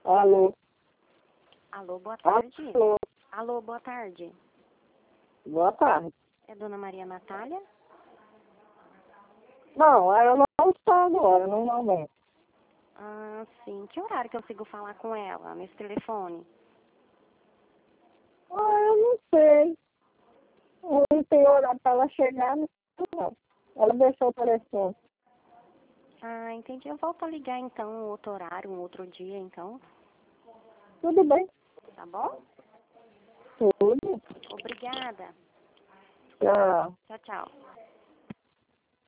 Alô? Alô, boa tarde. Alô? Alô, boa tarde. Boa tarde. É Dona Maria Natália? Não, ela não está agora, normalmente. Ah, sim. Que horário que eu consigo falar com ela nesse telefone? Eu não sei. Não tem horário para ela chegar, não. Ela deixou o telefone. Ah, entendi. Eu volto a ligar então, um outro horário, um outro dia, então. Tudo bem. Tá bom? Tudo. Obrigada. Tchau. Tchau, tchau.